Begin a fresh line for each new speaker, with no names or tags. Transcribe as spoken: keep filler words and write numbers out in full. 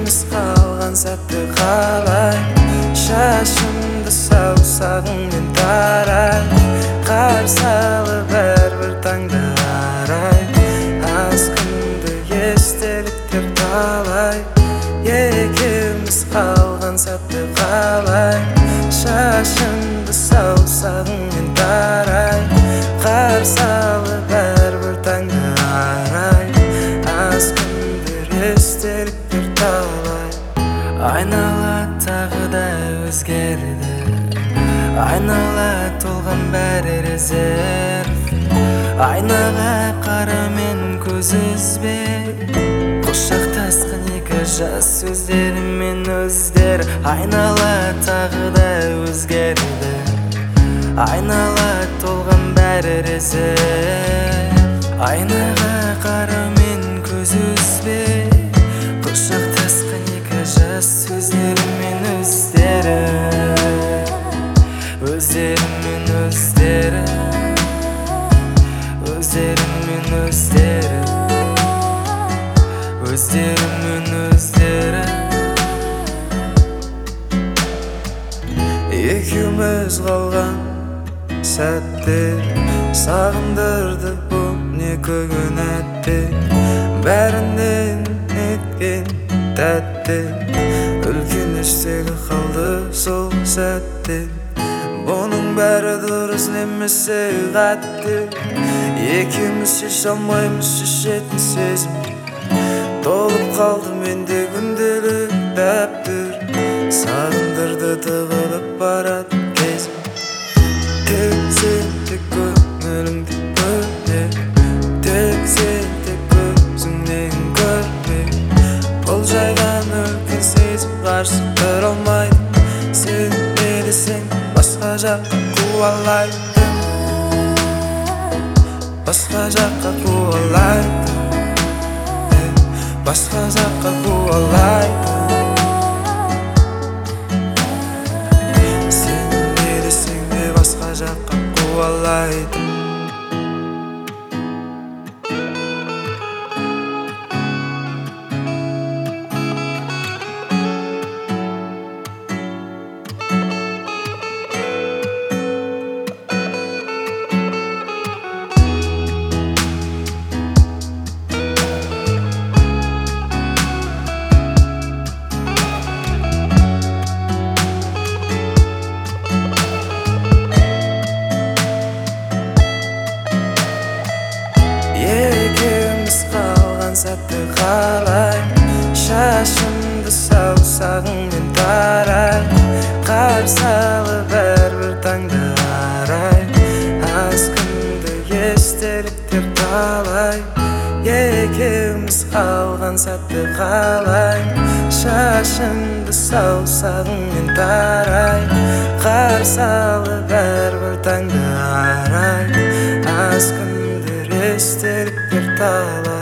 Екеуміз қалған сәтті қалай, шашымды саусағыңмен тарай, қарсы алып әрбір таңды арай, аз күнді естеліктер талай. Екеуміз қалған сәтті қалай, шашымды саусағыңмен тарай, қарсы алып әрбір таңды арай, аз күндер естеліктер талай. Айнала тағы да өзгерді, айнала толған бәрі резерв. Айнаға қара мен көз үзбе, құшақтасқан екі жас сөздерімен өздері. Айнала тағы да өзгерді, айнала толған бәрі резерв. Айнаға қара мен көз үзбе, құшақтасқан екі жас сөздерімен өздері. Өздерімен өздері, өздерімен өздері, өздерімен өздері. Екеуміз қалған сәттер сағындырды бұл не күн әтте, бәрінен еткен тәтті, үлкен іштегі қалды сол сәтте. Бұның бәрі дұрыс немесе қатты, екеуміз шеше алмаймыз шешетін сезім. Толып қалды менде күнделік дәптер, сағындырды тығылып барады кезім. Тек сен тек көңіліңді бөле, тек сен тек көзіңнен көрме. Бұл жайған үлкен сезім қарсы тұра алмайды, сен не десең басқа жаққа қуалайды, басқа жаққа қуалайды, басқа жаққа қуалайды. Сен не десең де басқа жаққа қуалайды. Сәтті қалай, шашымды саусағыңмен тарай, қарсы алып әрбір таңды арай, аз күнді естеліктер талай. Екеуміз қалған сәтті қалай, шашымды саусағыңмен тарай, қарсы алып әрбір таңды арай, аз күндер естеліктер талай.